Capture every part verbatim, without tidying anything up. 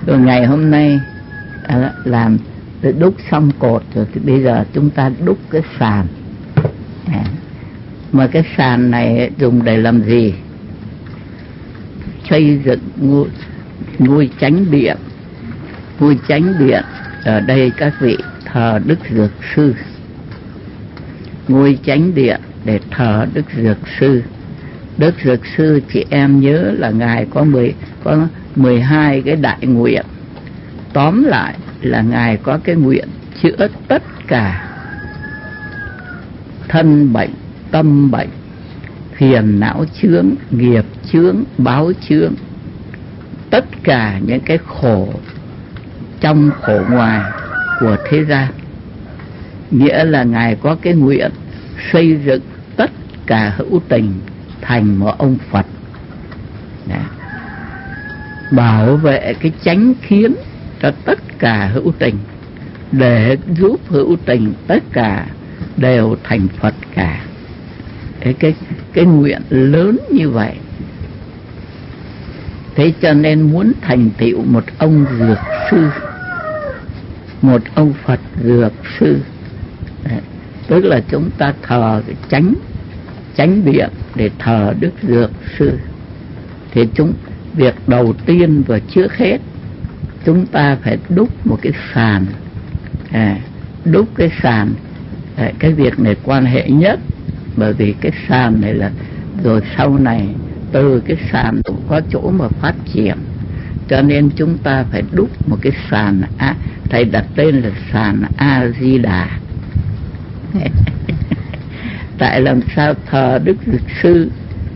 Rồi ngày hôm nay à, làm đúc xong cột rồi thì bây giờ chúng ta đúc cái sàn. À, mà cái sàn này dùng để làm gì? Xây dựng ngôi, ngôi chánh điện. Ngôi chánh điện ở đây các vị thờ Đức Dược Sư. Ngôi chánh điện để thờ Đức Dược Sư. Đức Dược Sư chị em nhớ là ngài có mười có mười hai cái đại nguyện. Tóm lại là ngài có cái nguyện chữa tất cả thân bệnh, tâm bệnh, phiền não chướng, nghiệp chướng, báo chướng, tất cả những cái khổ trong khổ ngoài của thế gian. Nghĩa là ngài có cái nguyện xây dựng tất cả hữu tình thành một ông Phật. Đấy. Bảo vệ cái chánh kiến cho tất cả hữu tình, để giúp hữu tình tất cả đều thành Phật cả. Cái, cái, cái nguyện lớn như vậy. Thế cho nên muốn thành tựu một ông Dược Sư, một ông Phật Dược Sư, đấy, tức là chúng ta thờ cái chánh chánh điện để thờ Đức Dược Sư. Thì chúng việc đầu tiên và trước hết chúng ta phải đúc một cái sàn. À, đúc cái sàn, à, cái việc này quan hệ nhất, bởi vì cái sàn này là rồi sau này từ cái sàn cũng có chỗ mà phát triển, cho nên chúng ta phải đúc một cái sàn. À, thầy đặt tên là sàn A Di Đà. Tại làm sao thờ Đức Dược Sư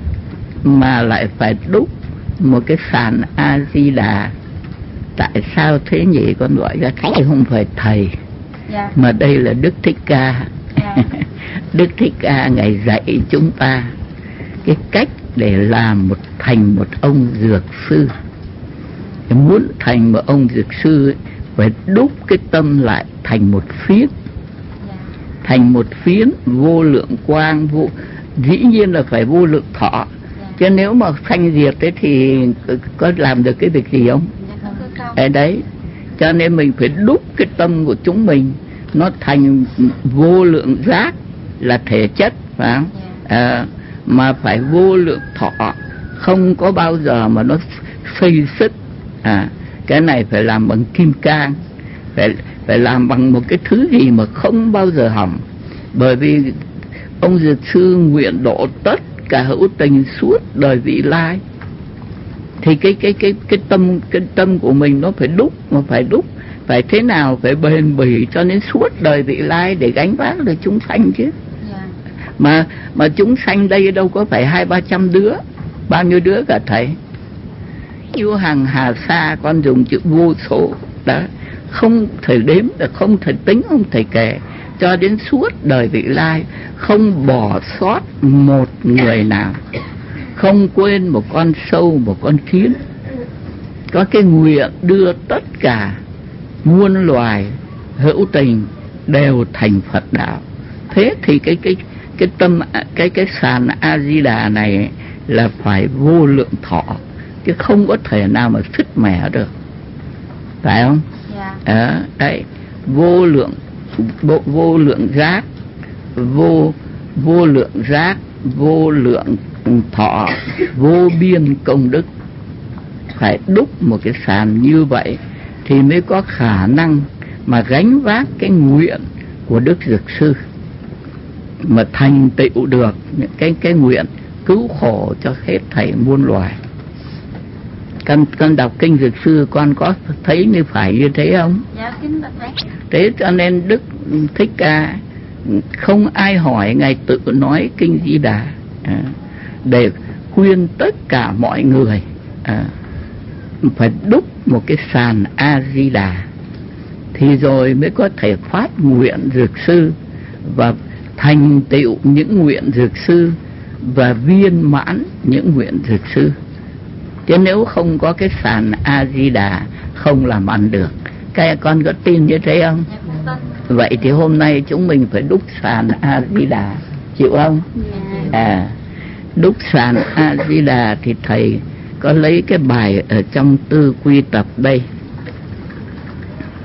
mà lại phải đúc một cái sàn A Di Đà? Tại sao thế nhỉ? Con gọi ra thầy không phải thầy, yeah. Mà đây là Đức Thích Ca. Yeah. Đức Thích Ca ngài dạy chúng ta cái cách để làm một thành một ông Dược Sư. Muốn thành một ông Dược Sư phải đúc cái tâm lại thành một phiến, thành một phiến vô lượng quang, vô, dĩ nhiên là phải vô lượng thọ. Chứ nếu mà sanh diệt thế thì có làm được cái việc gì không? Ở đấy, cho nên mình phải đúc cái tâm của chúng mình nó thành vô lượng giác là thể chất, phải không? À, mà phải vô lượng thọ, không có bao giờ mà nó xây xích. À, cái này phải làm bằng kim cang, phải phải làm bằng một cái thứ gì mà không bao giờ hỏng. Bởi vì ông Dược Sư nguyện độ tất cả hữu tình suốt đời vị lai, thì cái cái cái cái tâm cái tâm của mình nó phải đúc, mà phải đúc phải thế nào, phải bền bỉ cho đến suốt đời vị lai để gánh vác được chúng sanh chứ. Yeah. Mà mà chúng sanh đây đâu có phải hai ba trăm đứa, bao nhiêu đứa cả thầy? Yêu hàng hà sa, con dùng chữ vô số đó, không thể đếm được, không thể tính, không thể kể, cho đến suốt đời vị lai, không bỏ sót một người nào, không quên một con sâu, một con kiến. Có cái nguyện đưa tất cả muôn loài hữu tình đều thành Phật đạo. Thế thì cái cái cái tâm cái cái sàn A Di Đà này là phải vô lượng thọ, chứ không có thể nào mà sứt mẻ được, phải không? Yeah. À, đấy, vô lượng vô, vô lượng giác, vô vô lượng giác, vô lượng thọ, vô biên công đức. Phải đúc một cái sàn như vậy thì mới có khả năng mà gánh vác cái nguyện của Đức Dược Sư, mà thành tựu được những cái cái nguyện cứu khổ cho hết thảy muôn loài. Con con đọc kinh Dược Sư con có thấy như phải như thế không? Dạ, kính bạch thầy. Thế cho nên Đức Thích Ca không ai hỏi, ngài tự nói kinh Di Đà à, để khuyên tất cả mọi người à, phải đúc một cái sàn A Di Đà thì rồi mới có thể phát nguyện Dược Sư và thành tựu những nguyện Dược Sư và viên mãn những nguyện Dược Sư. Chứ nếu không có cái sàn A Di Đà không làm ăn được. Các con có tin như thế không? Vậy thì hôm nay chúng mình phải đúc sàn A Di Đà, chịu không? À, đúc sàn A Di Đà thì thầy có lấy cái bài ở trong Tư Quy Tập đây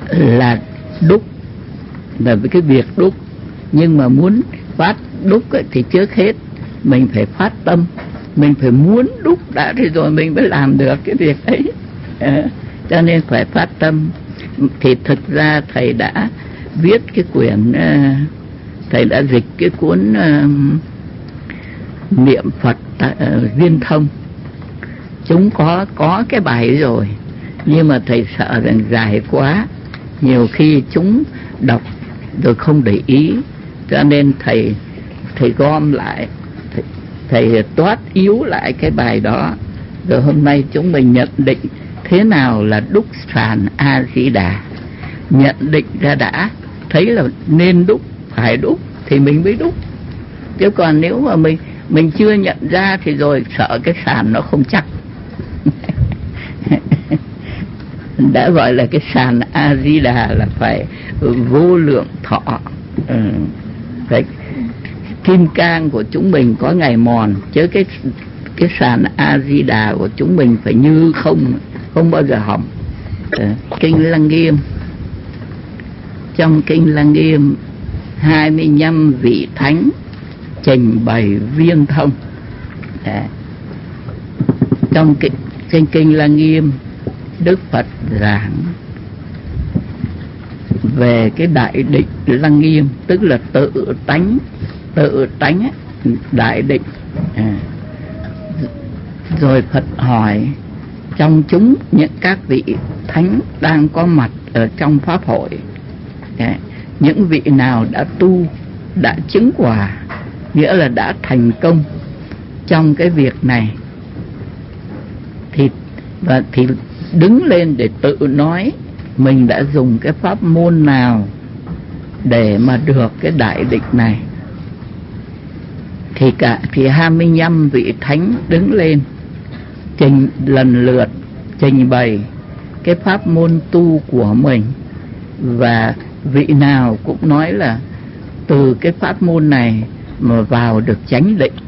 là đúc, là cái việc đúc. Nhưng mà muốn phát đúc ấy, thì trước hết mình phải phát tâm, mình phải muốn đúc đã thì rồi mình mới làm được cái việc ấy. À, cho nên phải phát tâm. Thì thực ra thầy đã viết cái quyển, thầy đã dịch cái cuốn uh, niệm Phật uh, viên thông. Chúng có có cái bài ấy rồi, nhưng mà thầy sợ rằng dài quá, nhiều khi chúng đọc rồi không để ý, cho nên thầy thầy gom lại, thầy, thầy toát yếu lại cái bài đó. Rồi hôm nay chúng mình nhận định thế nào là đúc sàn A Di Đà. Nhận định ra đã, thấy là nên đúc, phải đúc thì mình mới đúc. Chứ còn nếu mà mình mình chưa nhận ra thì rồi sợ cái sàn nó không chắc. Đã gọi là cái sàn A Di Đà là phải vô lượng thọ. Ừ. Phải kim cang của chúng mình có ngày mòn, chứ cái cái sàn A Di Đà của chúng mình phải như không, không bao giờ hỏng. Ừ. Kinh Lăng Nghiêm, trong kinh Lăng Nghiêm hai mươi lăm vị thánh trình bày viên thông. Đấy. Trong kinh, trên kinh Lăng Nghiêm, Đức Phật giảng về cái đại định Lăng Nghiêm, tức là tự tánh, tự tánh đại định. À. Rồi Phật hỏi trong chúng những các vị thánh đang có mặt ở trong pháp hội, à, những vị nào đã tu, đã chứng quả, nghĩa là đã thành công trong cái việc này, thì và thì đứng lên để tự nói mình đã dùng cái pháp môn nào để mà được cái đại định này. Thì cả thì hai mươi lăm vị thánh đứng lên trình lần lượt trình bày cái pháp môn tu của mình, và vị nào cũng nói là từ cái pháp môn này mà vào được chánh định.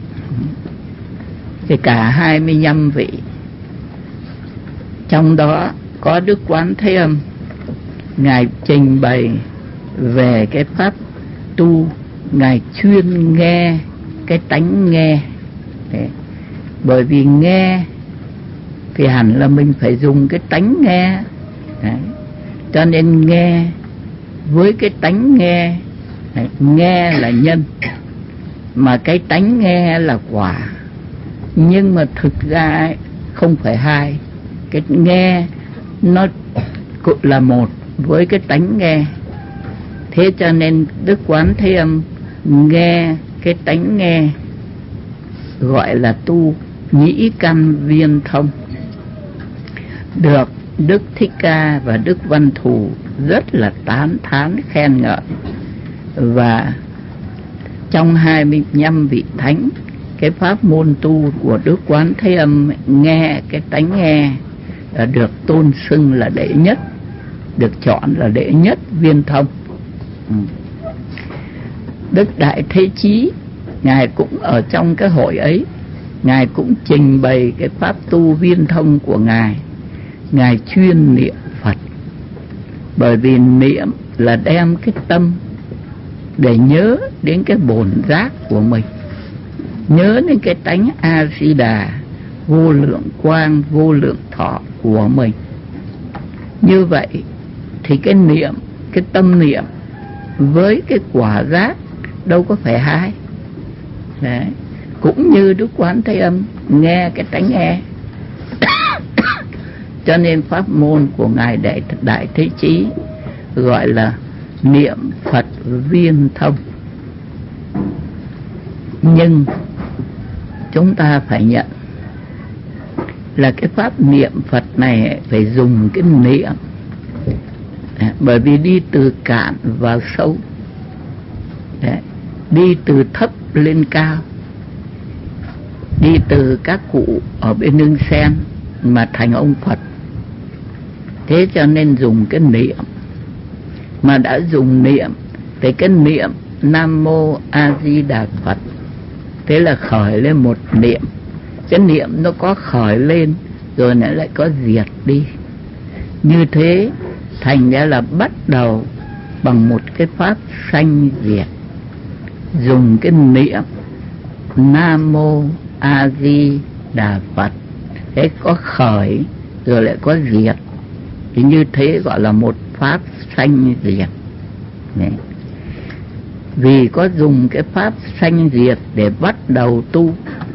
Thì cả hai mươi lăm vị, trong đó có Đức Quán Thế Âm, ngài trình bày về cái pháp tu, ngài chuyên nghe cái tánh nghe. Đấy. Bởi vì nghe thì hẳn là mình phải dùng cái tánh nghe. Đấy. Cho nên nghe với cái tánh nghe. Đấy. Nghe là nhân, mà cái tánh nghe là quả. Nhưng mà thực ra không phải hai. Cái nghe nó cũng là một với cái tánh nghe. Thế cho nên Đức Quán Thế Âm nghe cái tánh nghe, gọi là tu nhĩ căn viên thông. Được Đức Thích Ca và Đức Văn Thù rất là tán thán khen ngợi. Và trong hai mươi lăm vị thánh, cái pháp môn tu của Đức Quán Thế Âm nghe cái tánh nghe được tôn xưng là đệ nhất, được chọn là đệ nhất viên thông. Ừ. Đức Đại Thế Chí, ngài cũng ở trong cái hội ấy, ngài cũng trình bày cái pháp tu viên thông của ngài. Ngài chuyên niệm Phật, bởi vì niệm là đem cái tâm để nhớ đến cái bổn giác của mình, nhớ đến cái tánh A Di Đà vô lượng quang, vô lượng thọ của mình. Như vậy thì cái niệm, cái tâm niệm với cái quả giác đâu có phải hai. Đấy. Cũng như Đức Quán Thế Âm nghe cái tánh nghe. Cho nên pháp môn của ngài Đại, Đại Thế Chí gọi là niệm Phật viên thông. Nhưng chúng ta phải nhận là cái pháp niệm Phật này phải dùng cái niệm, bởi vì đi từ cạn vào sâu. Đấy. Đi từ thấp lên cao, đi từ các cụ ở bên Nương Sen mà thành ông Phật. Thế cho nên dùng cái niệm. Mà đã dùng niệm thì cái niệm Nam Mô A Di Đà Phật, thế là khởi lên một niệm. Cái niệm nó có khởi lên rồi nó lại có diệt đi. Như thế Thành ra là bắt đầu bằng một cái pháp sanh diệt, dùng cái niệm Nam Mô A Di Đà Phật. Thế có khởi rồi lại có diệt, thì như thế gọi là một pháp sanh diệt. Đấy. Vì có dùng cái pháp sanh diệt để bắt đầu tu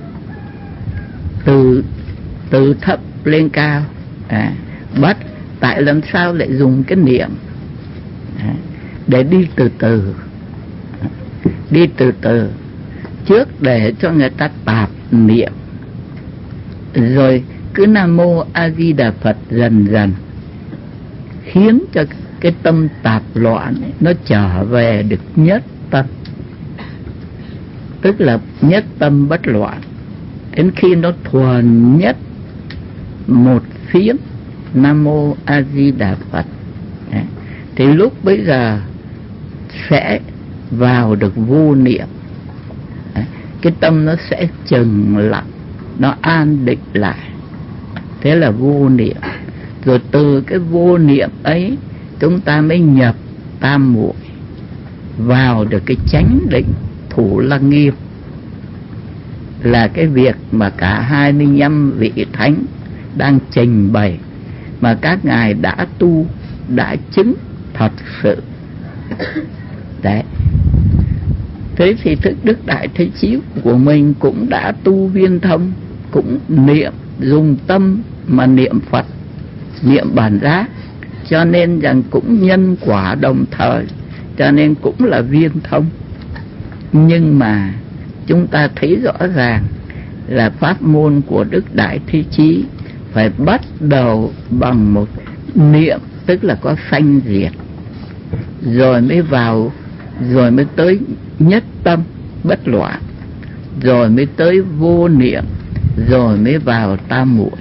từ từ thấp lên cao. À, bắt tại làm sao lại dùng cái niệm à, để đi từ từ, đi từ từ trước để cho người ta tạp niệm, rồi cứ Nam Mô A Di Đà Phật dần dần khiến cho cái tâm tạp loạn ấy, nó trở về được nhất tâm, tức là nhất tâm bất loạn. Đến khi nó thuần nhất một phiến Nam Mô A Di Đà Phật đấy, thì lúc bấy giờ sẽ vào được vô niệm. Đấy, cái tâm nó sẽ chừng lặng, nó an định lại, thế là vô niệm. Rồi từ cái vô niệm ấy chúng ta mới nhập tam muội, vào được cái chánh định Thủ Lăng Nghiêm, là cái việc mà cả hai mươi lăm vị thánh đang trình bày, mà các ngài đã tu, đã chứng thật sự. Đấy. Thế thì thức Đức Đại Thế Chí của mình cũng đã tu viên thông, cũng niệm, dùng tâm mà niệm Phật, niệm bản giác, cho nên rằng cũng nhân quả đồng thời, cho nên cũng là viên thông. Nhưng mà chúng ta thấy rõ ràng là pháp môn của Đức Đại Thế Chí phải bắt đầu bằng một niệm, tức là có sanh diệt, rồi mới vào, rồi mới tới nhất tâm bất loạn, rồi mới tới vô niệm, rồi mới vào tam muội.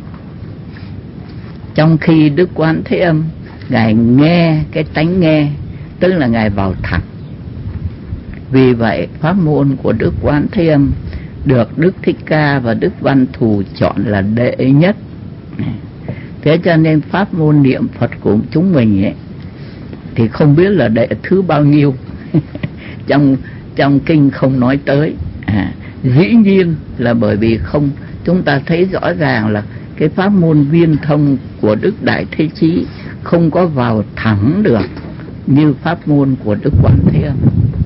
Trong khi Đức Quan Thế Âm ngài nghe cái tánh nghe, tức là ngài vào thẳng. Vì vậy pháp môn của Đức Quan Thế Âm được Đức Thích Ca và Đức Văn Thù chọn là đệ nhất. Thế cho nên pháp môn niệm Phật của chúng mình ấy, thì không biết là đệ thứ bao nhiêu. trong trong kinh không nói tới. À, dĩ nhiên là bởi vì không, chúng ta thấy rõ ràng là cái pháp môn viên thông của Đức Đại Thế Chí không có vào thẳng được như pháp môn của Đức Quán Thế Âm.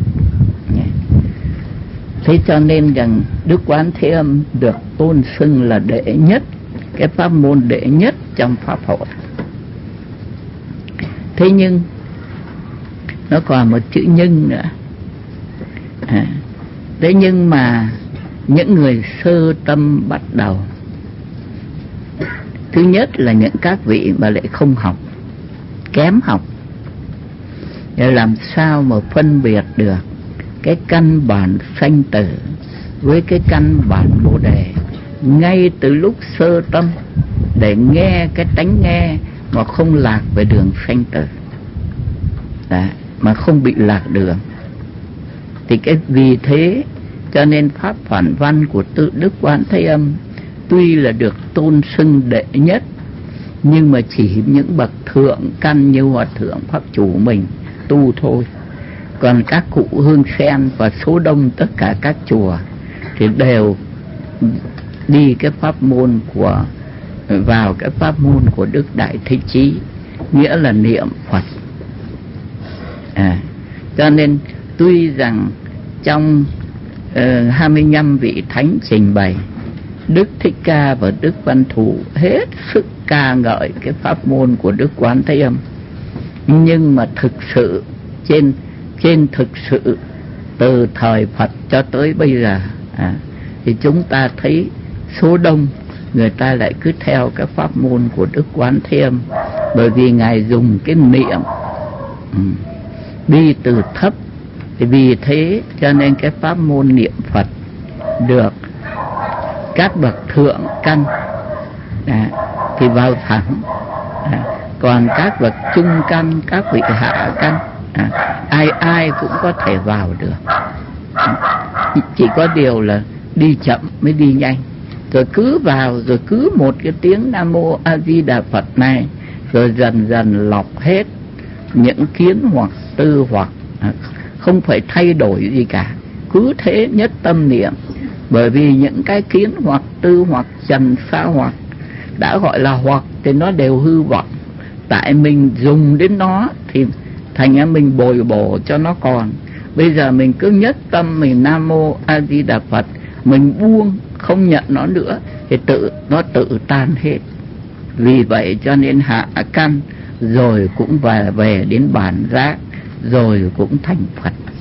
Thế cho nên rằng Đức Quán Thế Âm được tôn xưng là đệ nhất, cái pháp môn đệ nhất trong pháp hội. Thế nhưng nó còn một chữ nhưng nữa. À, thế nhưng mà những người sơ tâm bắt đầu, thứ nhất là những các vị mà lại không học, kém học, để làm sao mà phân biệt được cái căn bản sanh tử với cái căn bản bồ đề ngay từ lúc sơ tâm, để nghe cái tánh nghe mà không lạc về đường sanh tử. Đó, mà không bị lạc đường. Thì cái vì thế cho nên pháp phản văn của tự Đức Quán Thế Âm tuy là được tôn xưng đệ nhất, nhưng mà chỉ những bậc thượng căn như Hòa Thượng Pháp Chủ mình tu thôi. Còn các cụ Hương Sen và số đông tất cả các chùa thì đều đi cái pháp môn của, vào cái pháp môn của Đức Đại Thế Chí, nghĩa là niệm Phật. À, cho nên tuy rằng trong uh, hai mươi lăm vị thánh trình bày, Đức Thích Ca và Đức Văn Thù hết sức ca ngợi cái pháp môn của Đức Quán Thế Âm, nhưng mà thực sự trên trên thực sự từ thời Phật cho tới bây giờ à, thì chúng ta thấy số đông người ta lại cứ theo cái pháp môn của Đức Quán Thế Âm, bởi vì ngài dùng cái niệm um, đi từ thấp. Vì thế cho nên cái pháp môn niệm Phật được các bậc thượng căn à, thì vào thẳng, à, còn các bậc trung căn, các vị hạ căn à, ai ai cũng có thể vào được. Chỉ có điều là đi chậm mới đi nhanh. Rồi cứ vào, rồi cứ một cái tiếng Nam Mô A Di Đà Phật này rồi dần dần lọc hết những kiến hoặc tư hoặc, không phải thay đổi gì cả, cứ thế nhất tâm niệm. Bởi vì những cái kiến hoặc tư hoặc trần sa hoặc đã gọi là hoặc thì nó đều hư vọng, tại mình dùng đến nó thì thành ra mình bồi bổ cho nó còn. Bây giờ mình cứ nhất tâm mình Nam Mô A Di Đà Phật, mình buông không nhận nó nữa thì tự nó tự tan hết. Vì vậy cho nên hạ căn rồi cũng về về đến bản giác, rồi cũng thành Phật.